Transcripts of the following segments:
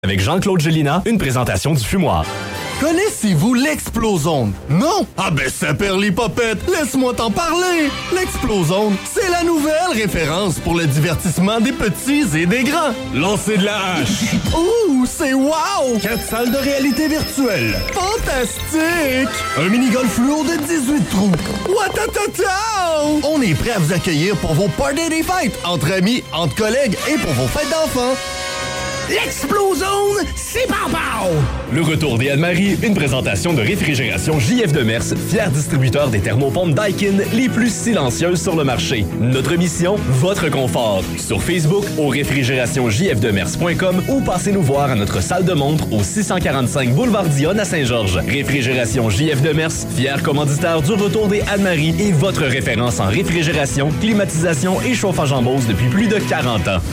Avec Jean-Claude Gélina, une présentation du Fumoir. Connaissez-vous l'Explozone? Non? Ah ben ça perd les popettes, laisse-moi t'en parler! L'Explozone, c'est la nouvelle référence pour le divertissement des petits et des grands. Lancez de la hache! Ouh, c'est wow! 4 salles de réalité virtuelle. Fantastique! Un mini-golf fluo de 18 trous. Watatata! On est prêt à vous accueillir pour vos parties des fêtes, entre amis, entre collègues et pour vos fêtes d'enfants. L'Explozone, c'est pow-pow! Le retour des Anne-Marie, une présentation de réfrigération JF Demers, fier distributeur des thermopompes Daikin les plus silencieuses sur le marché. Notre mission, votre confort. Sur Facebook, au réfrigérationsjfdemers.com ou passez nous voir à notre salle de montre au 645 boulevard Dionne à Saint-Georges. Réfrigération JF Demers, fier commanditaire du retour des Anne-Marie et votre référence en réfrigération, climatisation et chauffage en Beauce depuis plus de 40 ans.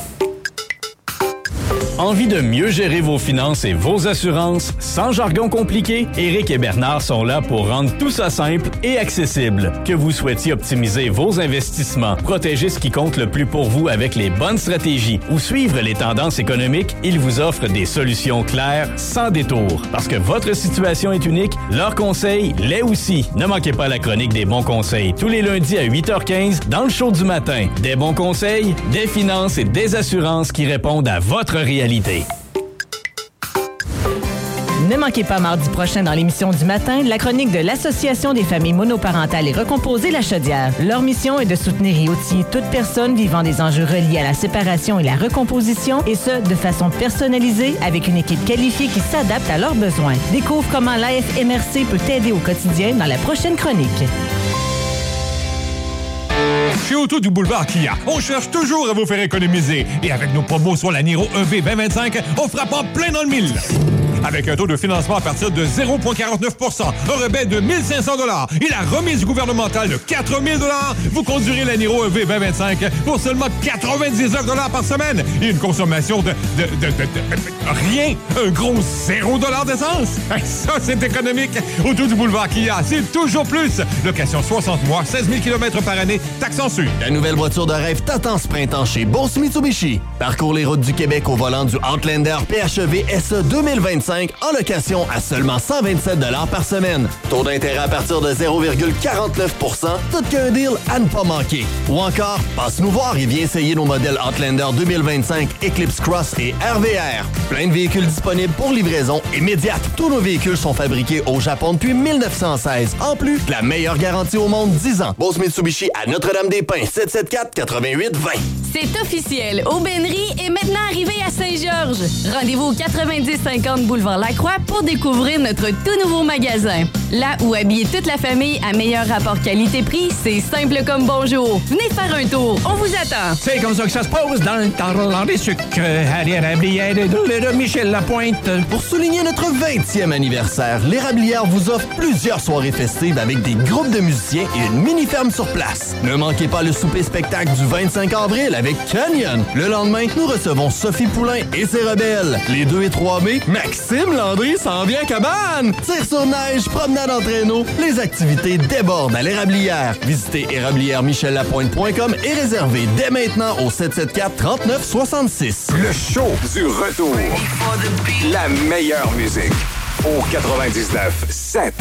Envie de mieux gérer vos finances et vos assurances sans jargon compliqué? Éric et Bernard sont là pour rendre tout ça simple et accessible. Que vous souhaitiez optimiser vos investissements, protéger ce qui compte le plus pour vous avec les bonnes stratégies ou suivre les tendances économiques, ils vous offrent des solutions claires sans détour. Parce que votre situation est unique, leur conseil l'est aussi. Ne manquez pas la chronique des bons conseils tous les lundis à 8h15 dans le show du matin. Des bons conseils, des finances et des assurances qui répondent à votre réalité. Ne manquez pas mardi prochain dans l'émission du matin la chronique de l'Association des familles monoparentales et recomposées La Chaudière. Leur mission est de soutenir et outiller toute personne vivant des enjeux reliés à la séparation et la recomposition, et ce, de façon personnalisée avec une équipe qualifiée qui s'adapte à leurs besoins. Découvre comment l'AFMRC peut t'aider au quotidien dans la prochaine chronique. Chez Auto du Boulevard Kia, on cherche toujours à vous faire économiser. Et avec nos promos sur la Niro EV 2025, on frappe en plein dans le mille. Avec un taux de financement à partir de 0,49%, un rebais de 1 500 $ et la remise gouvernementale de 4 000 $, vous conduirez la Niro EV 2025 pour seulement 99 $ par semaine et une consommation de rien, un gros 0 $ d'essence. Ça, c'est économique. Autour du Boulevard Kia, c'est toujours plus. Location 60 mois, 16 000 km par année, taxe en su. La nouvelle voiture de rêve t'attend ce printemps chez Boss Mitsubishi. Parcours les routes du Québec au volant du Outlander PHEV SE 2025 en location à seulement 127 $ par semaine. Taux d'intérêt à partir de 0,49 %, tout qu'un deal à ne pas manquer. Ou encore, passe nous voir et viens essayer nos modèles Outlander 2025, Eclipse Cross et RVR. Plein de véhicules disponibles pour livraison immédiate. Tous nos véhicules sont fabriqués au Japon depuis 1916. En plus, la meilleure garantie au monde, 10 ans. Boss Mitsubishi à Notre-Dame-des-Pins, 774-88-20. C'est officiel. Aubainerie est maintenant arrivée à Saint-Georges. Rendez-vous au 90-50 boulevard Lacroix pour découvrir notre tout nouveau magasin. Là où habiller toute la famille à meilleur rapport qualité-prix, c'est simple comme bonjour. Venez faire un tour. On vous attend. C'est comme ça que ça se passe dans le temps des sucres à l'érablière de Michel Lapointe. Pour souligner notre 20e anniversaire, l'Érablière vous offre plusieurs soirées festives avec des groupes de musiciens et une mini-ferme sur place. Ne manquez pas le souper-spectacle du 25 avril avec Canyon. Le lendemain, nous recevons Sophie Poulain et ses rebelles. Les 2 et 3 mai, Maxime Landry s'en vient à cabane. Tir sur neige, promenade en traîneau, les activités débordent à l'Érablière. Visitez érablièremichellapointe.com et réservez dès maintenant au 774-3966. Le show du retour. La meilleure musique au 99.7.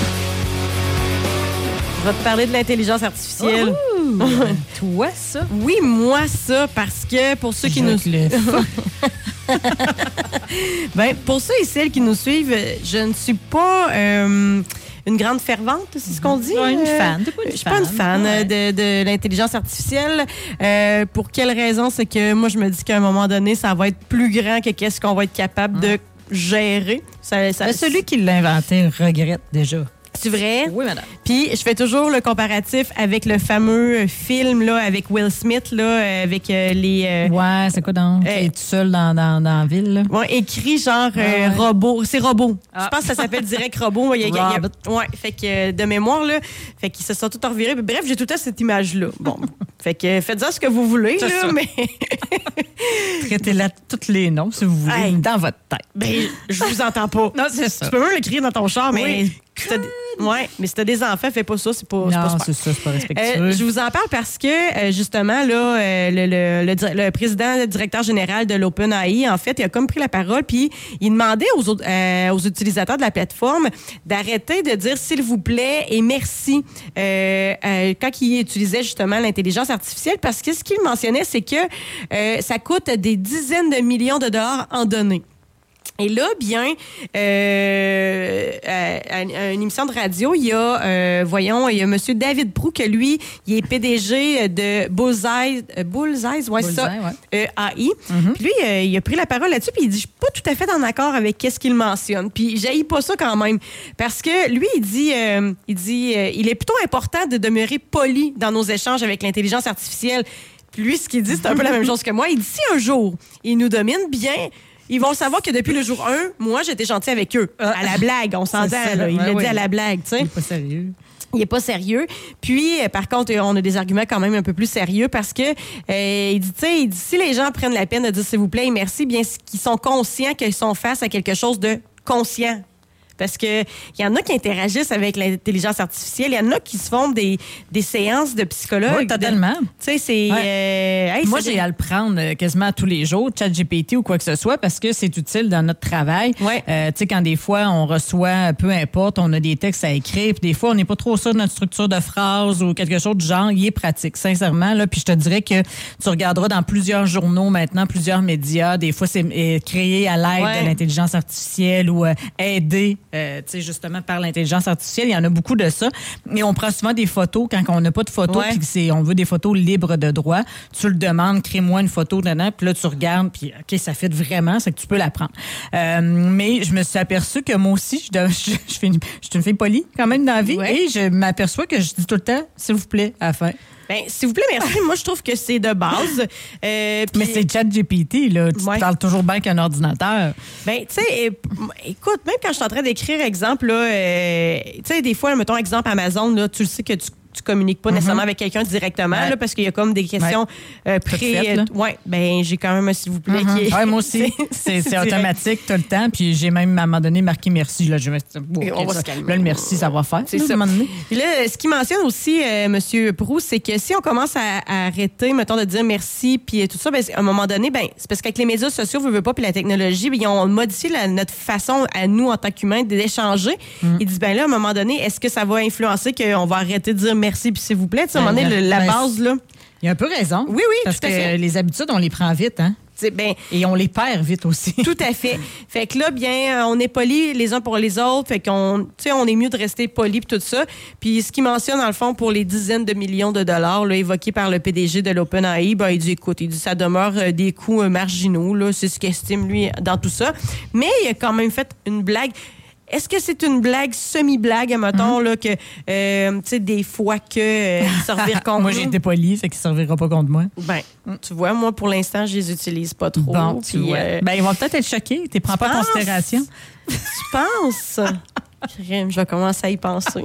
Je vais te parler de l'intelligence artificielle. Toi, ça? Oui, moi, ça, parce que pour ceux qui nous suivent... pour ceux et celles qui nous suivent, je ne suis pas une grande fervente, c'est ce qu'on dit? Une fan. Je suis pas une fan de l'intelligence artificielle. Pour quelle raison? C'est que moi, je me dis qu'à un moment donné, ça va être plus grand que qu'est-ce qu'on va être capable de gérer. Celui qui l'a inventé regrette déjà. C'est vrai? Oui, madame. Puis, je fais toujours le comparatif avec le fameux film là, avec Will Smith, là, avec les... Ouais, c'est quoi donc? Il est tout seul dans la ville, là. Ouais, écrit genre robot. C'est robot. Je pense que ça s'appelle direct robot. Ouais, fait que de mémoire, là, fait qu'ils se sont tout revirés. Bref, j'ai tout le temps cette image-là. Bon, fait que faites-en ce que vous voulez, là, ça. mais... Traitez-la tous les noms, si vous voulez, dans votre tête. Ben, je vous entends pas. Non, c'est ça. Tu peux même l'écrire dans ton char, mais... Oui. mais si t'as des enfants, fais pas ça, c'est pas c'est pas respectueux. Je vous en parle parce que, justement, là, le président, le directeur général de l'OpenAI, en fait, il a comme pris la parole, puis il demandait aux utilisateurs de la plateforme d'arrêter de dire « s'il vous plaît » et « merci » quand il utilisait justement l'intelligence artificielle, parce que ce qu'il mentionnait, c'est que ça coûte des dizaines de millions de dollars en données. Et là, bien, à une émission de radio, il y a M. David Prou, que lui, il est PDG de Bullseye, AI. Puis lui, il a pris la parole là-dessus, puis il dit, je suis pas tout à fait en accord avec qu'est-ce qu'il mentionne. Puis j'haïs pas ça quand même, parce que lui, il dit, il est plutôt important de demeurer poli dans nos échanges avec l'intelligence artificielle. Puis lui, ce qu'il dit, c'est un peu la même chose que moi. Il dit, si un jour, il nous domine bien, ils vont savoir que depuis le jour 1, moi, j'étais gentil avec eux. À la blague, on s'entend. Il l'a dit à la blague, tu sais. Il n'est pas sérieux. Il n'est pas sérieux. Puis, par contre, on a des arguments quand même un peu plus sérieux parce que il dit, si les gens prennent la peine de dire s'il vous plaît et merci, bien qu'ils sont conscients qu'ils sont face à quelque chose de conscient. Parce que il y en a qui interagissent avec l'intelligence artificielle, il y en a qui se font des séances de psychologues. Oui, totalement. Tu sais, c'est... Moi, j'ai à le prendre quasiment tous les jours, ChatGPT ou quoi que ce soit, parce que c'est utile dans notre travail. Ouais. Tu sais, quand des fois, on reçoit, peu importe, on a des textes à écrire, puis des fois, on n'est pas trop sûr de notre structure de phrase ou quelque chose du genre, il est pratique, sincèrement. Là, puis je te dirais que tu regarderas dans plusieurs journaux maintenant, plusieurs médias, des fois, c'est créé à l'aide de l'intelligence artificielle ou aidé justement par l'intelligence artificielle. Il y en a beaucoup de ça. Et on prend souvent des photos quand on n'a pas de photos puis on veut des photos libres de droit. Tu le demandes, crée-moi une photo dedans, puis là, tu regardes, puis OK, ça fit vraiment, c'est que tu peux la prendre. Mais je me suis aperçue que moi aussi, je suis une fille polie quand même dans la vie et je m'aperçois que je dis tout le temps, s'il vous plaît, à la fin. Bien, s'il vous plaît, merci. Moi, je trouve que c'est de base. Mais c'est ChatGPT, là. Tu parles toujours bien qu'un ordinateur. Bien, tu sais, écoute, même quand je suis en train d'écrire, exemple, là, tu sais, des fois, mettons, exemple, Amazon, là, tu le sais que tu communiques pas nécessairement avec quelqu'un directement, là, parce qu'il y a comme des questions j'ai quand même un s'il vous plaît qui est... moi aussi. c'est automatique tout le temps. Puis j'ai même, à un moment donné, marqué merci. Là, on va se calmer. Là, le merci, ça va faire. C'est ça. Puis là, ce qu'il mentionne aussi, M. Prou, c'est que si on commence à arrêter, mettons, de dire merci, puis tout ça, ben, à un moment donné, ben, c'est parce qu'avec les médias sociaux, veut pas, puis la technologie, ben, ils ont modifié notre façon, à nous, en tant qu'humains, d'échanger. Ils disent, ben là, à un moment donné, est-ce que ça va influencer qu'on va arrêter de dire merci, puis s'il vous plaît, à un moment donné, la base, là. Il y a un peu raison. Oui, parce tout à fait. Que les habitudes, on les prend vite, hein? Et on les perd vite aussi. Tout à fait. Fait que là, bien, on est polis les uns pour les autres. Fait qu'on, on est mieux de rester polis et tout ça. Puis ce qu'il mentionne, dans le fond, pour les dizaines de millions de dollars là, évoqués par le PDG de l'OpenAI, ben, il dit, ça demeure des coûts marginaux. Là, c'est ce qu'il estime, lui, dans tout ça. Mais il a quand même fait une blague. Est-ce que c'est une blague, semi-blague, mettons, là, que, tu sais, des fois que servir contre moi, j'ai été polie, fait qu'il ne servira pas contre moi. Ben, tu vois, moi, pour l'instant, je les utilise pas trop. Bon, tu vois. Ben, ils vont peut-être être choqués. Tu les prends pas en considération. Tu penses? Je vais commencer à y penser.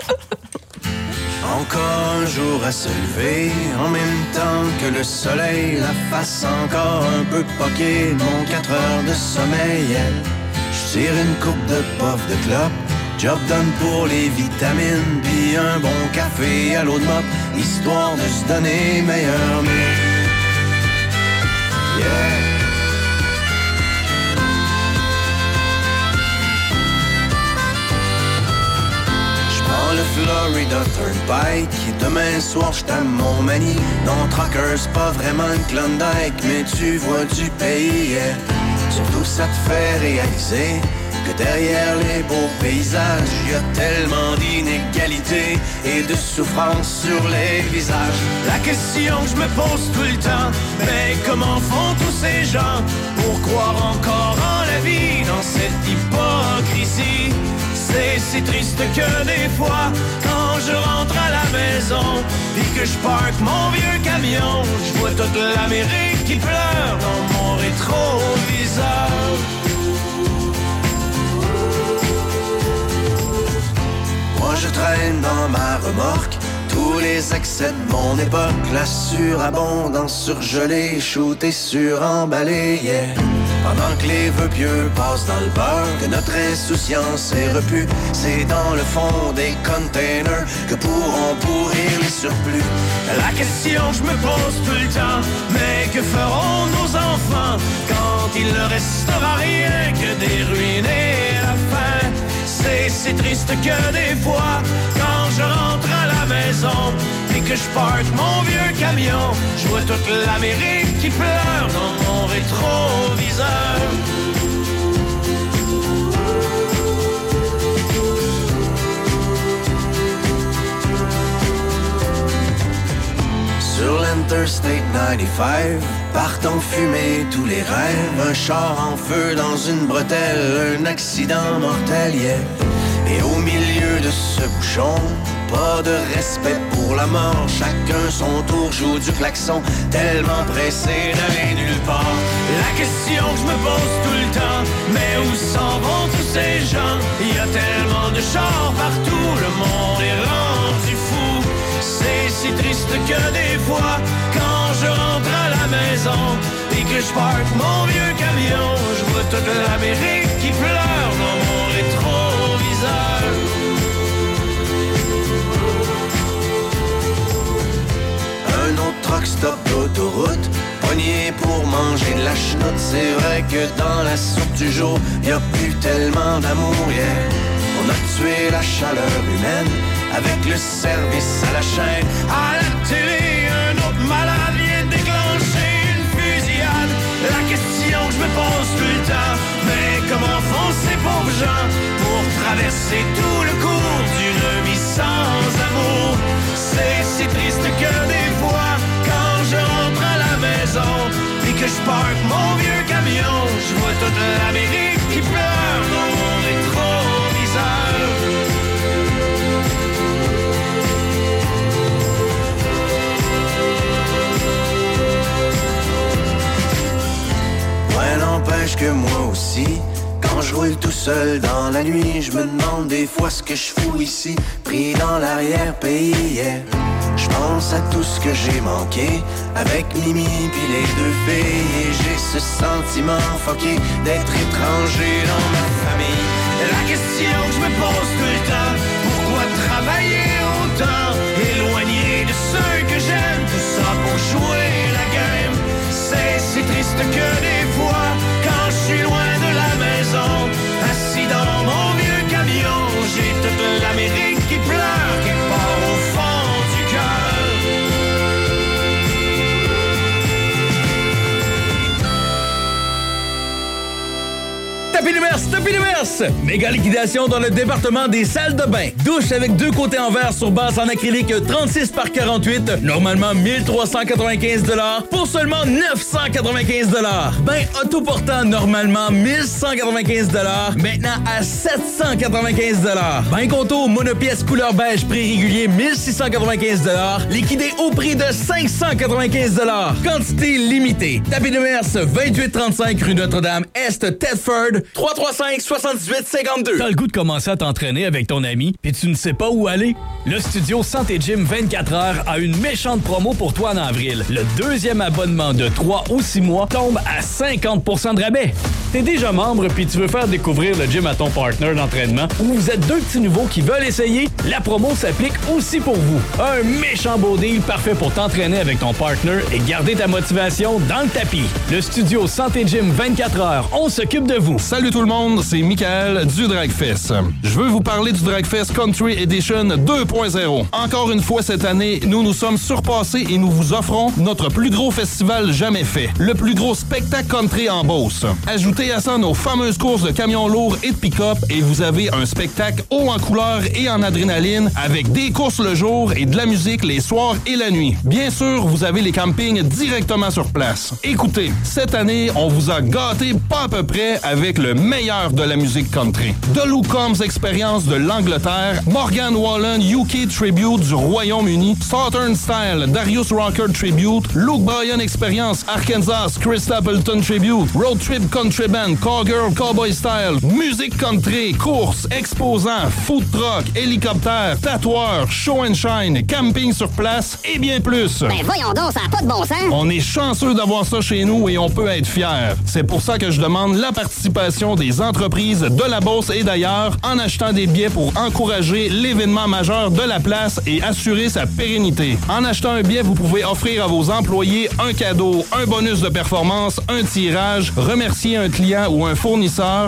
Encore un jour à se lever, en même temps que le soleil, la face encore un peu poquée, mon 4 heures de sommeil. Je tire une coupe de puff de clope, job done pour les vitamines, puis un bon café à l'eau de mop, histoire de se donner meilleur mieux. Yeah. J'prends le Florida Turnpike, demain soir j't'aime mon mani. Non, Trucker, c'est pas vraiment une Klondike, mais tu vois du pays, yeah. Surtout ça te fait réaliser que derrière les beaux paysages, il y a tellement d'inégalités et de souffrance sur les visages. La question que je me pose tout le temps, mais comment font tous ces gens pour croire encore en la vie dans cette hypocrisie? C'est si triste que des fois, quand je rentre à la maison, puis que je parque mon vieux camion, je vois toute l'Amérique qui pleure dans mon rétroviseur. Moi je traîne dans ma remorque tous les excès de mon époque, la surabondance surgelée, shootée, suremballée, yeah. Pendant que les vœux pieux passent dans le beurre, que notre insouciance est repue, c'est dans le fond des containers que pourront pourrir les surplus. La question que je me pose tout le temps, mais que feront nos enfants quand il ne restera rien que des ruines et la faim? C'est si triste que des fois, quand je rentre à la maison et que je parque mon vieux camion, je vois toute l'Amérique qui pleure dans mon rétroviseur. Sur l'Interstate 95, partent fumer tous les rêves. Un char en feu dans une bretelle, un accident mortel, yeah. Et au milieu de ce bouchon, pas de respect pour la mort. Chacun son tour joue du klaxon, tellement pressé d'aller nulle part. La question que je me pose tout le temps, mais où s'en vont tous ces gens? Il y a tellement de chars partout, le monde est rendu fou. C'est si triste que des fois, quand je rentre à la maison et que je parque mon vieux camion, je vois toute l'Amérique qui pleure dans mon rétroviseur. Un autre truck stop d'autoroute, pogné pour manger de la chenoute. C'est vrai que dans la soupe du jour, y a plus tellement d'amour, yeah. On a tué la chaleur humaine avec le service à la chaîne. À la télé, un autre malade vient déclencher une fusillade. La question que je me pose tout le temps, mais comment font ces pauvres gens pour traverser tout le cours d'une vie sans amour? C'est si triste que des fois, quand je rentre à la maison et que je parque mon vieux camion, je vois toute l'Amérique qui pleure dans mon rétroviseur. Ouais, n'empêche que moi aussi, quand je roule tout seul dans la nuit, je me demande des fois ce que je fous ici, pris dans l'arrière-pays, yeah. Je pense à tout ce que j'ai manqué avec Mimi pis les deux filles, et j'ai ce sentiment fucké d'être étranger dans ma famille. La question que je me pose tout le temps, pourquoi travailler autant, éloigné de ceux que j'aime, tout ça pour jouer la game? C'est si triste que des fois, quand je suis loin de la maison, assis dans mon vieux camion, j'ai toute l'Amérique qui pleure quelque part au fond du cœur. Tapis Lumers! Méga liquidation dans le département des salles de bain. Douche avec 2 côtés en verre sur base en acrylique 36 par 48, normalement 1395 $ pour seulement 995 $. Bain autoportant normalement 1195 $, maintenant à 795 $. Bain contour monopièce couleur beige prix régulier 1695 $, liquidé au prix de 595 $. Quantité limitée. Tapis Lumers, 2835 rue Notre-Dame-Est, Thetford, 335-78-52. T'as le goût de commencer à t'entraîner avec ton ami, puis tu ne sais pas où aller? Le studio Santé Gym 24 heures a une méchante promo pour toi en avril. Le 2e abonnement de 3 ou 6 mois tombe à 50% de rabais. T'es déjà membre puis tu veux faire découvrir le gym à ton partenaire d'entraînement ou vous êtes 2 petits nouveaux qui veulent essayer? La promo s'applique aussi pour vous. Un méchant beau deal parfait pour t'entraîner avec ton partenaire et garder ta motivation dans le tapis. Le studio Santé Gym 24 heures, on s'occupe de vous. Salut tout le monde, c'est Michael du Dragfest. Je veux vous parler du Dragfest Country Edition 2.0. Encore une fois cette année, nous nous sommes surpassés et nous vous offrons notre plus gros festival jamais fait. Le plus gros spectacle country en Beauce. Ajoutez à ça nos fameuses courses de camions lourds et de pick-up et vous avez un spectacle haut en couleur et en adrénaline avec des courses le jour et de la musique les soirs et la nuit. Bien sûr, vous avez les campings directement sur place. Écoutez, cette année, on vous a gâté pas à peu près avec le le meilleur de la musique country. The Luke Combs Experience de l'Angleterre, Morgan Wallen UK Tribute du Royaume-Uni, Southern Style Darius Rucker Tribute, Luke Bryan Experience Arkansas Chris Stapleton Tribute, Road Trip Country Band, Cowgirl Cowboy Style, musique country, course, exposants, food truck, hélicoptère, tatoueur, show and shine, camping sur place et bien plus. Ben voyons donc, ça n'a pas de bon sens. On est chanceux d'avoir ça chez nous et on peut être fiers. C'est pour ça que je demande la participation des entreprises de la Beauce et d'ailleurs en achetant des billets pour encourager l'événement majeur de la place et assurer sa pérennité. En achetant un billet, vous pouvez offrir à vos employés un cadeau, un bonus de performance, un tirage, remercier un client ou un fournisseur